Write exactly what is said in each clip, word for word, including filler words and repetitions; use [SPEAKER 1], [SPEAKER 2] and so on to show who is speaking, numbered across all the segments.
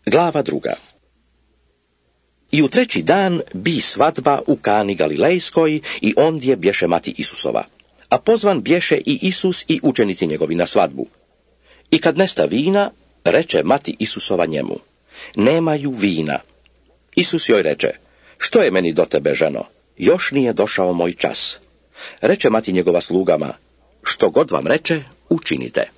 [SPEAKER 1] Glava druga. I u treći dan bi svadba u Kani Galilejskoj i ondje bješe mati Isusova. A pozvan bješe i Isus i učenici njegovi na svadbu. I kad nesta vina, reče mati Isusova njemu: nemaju vina. Isus joj reče: što je meni do tebe, ženo? Još nije došao moj čas. Reče mati njegova slugama: što god vam reče, učinite.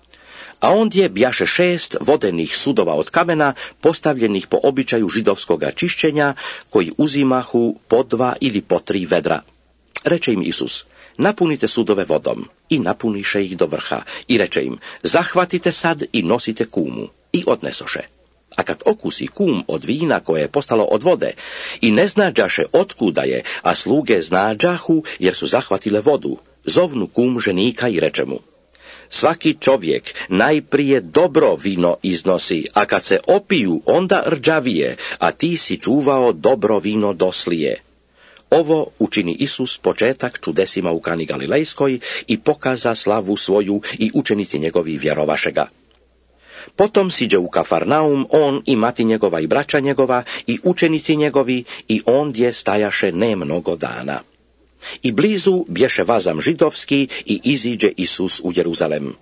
[SPEAKER 1] A ondje bjaše šest vodenih sudova od kamena, postavljenih po običaju židovskoga čišćenja, koji uzimahu po dva ili po tri vedra. Reče im Isus: napunite sudove vodom. I napuniše ih do vrha. I reče im: zahvatite sad i nosite kumu. I odnesoše. A kad okusi kum od vina koje je postalo od vode, i ne znađaše otkuda je, a sluge znađahu jer su zahvatile vodu, zovnu kum ženika i reče mu: svaki čovjek najprije dobro vino iznosi, a kad se opiju, onda rđavije, a ti si čuvao dobro vino doslije. Ovo učini Isus početak čudesima u Kani Galilejskoj i pokaza slavu svoju, i učenici njegovi vjerovaše ga. Potom siđe u Kafarnaum on i mati njegova i braća njegova i učenici njegovi, i ondje stajaše ne mnogo dana. I blizu bješe vazam židovski i iziđe Isus u Jeruzalem.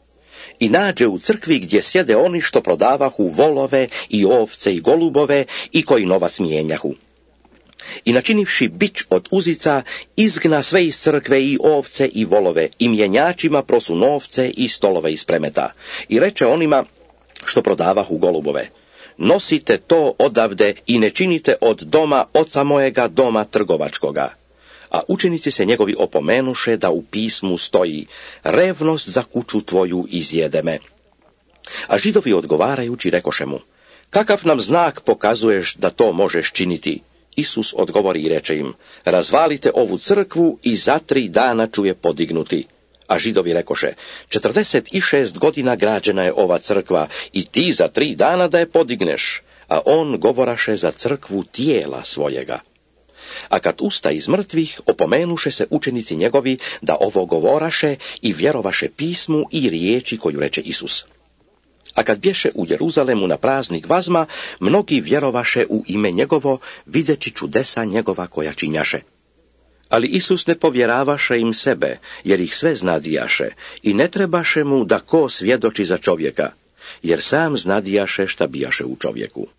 [SPEAKER 1] I nađe u crkvi gdje sjede oni što prodavahu volove i ovce i golubove i koji novac mijenjahu. I načinivši bič od uzica, izgna sve iz crkve i ovce i volove, i mjenjačima prosu novce i stolove iz premeta. I reče onima što prodavahu golubove: nosite to odavde i ne činite od doma oca mojega doma trgovačkoga. A učenici se njegovi opomenuše da u pismu stoji: revnost za kuću tvoju izjede me. A židovi odgovarajući rekoše mu: kakav nam znak pokazuješ da to možeš činiti? Isus odgovori i reče im: razvalite ovu crkvu i za tri dana ću je podignuti. A židovi rekoše: četrdeset šest godina građena je ova crkva i ti za tri dana da je podigneš. A on govoraše za crkvu tijela svojega. A kad usta iz mrtvih, opomenuše se učenici njegovi da ovo govoraše i vjerovaše pismu i riječi koju reče Isus. A kad bješe u Jeruzalemu na praznik vazma, mnogi vjerovaše u ime njegovo, videći čudesa njegova koja činjaše. Ali Isus ne povjeravaše im sebe, jer ih sve znadijaše, i ne trebaše mu da ko svjedoči za čovjeka, jer sam znadijaše šta bijaše u čovjeku.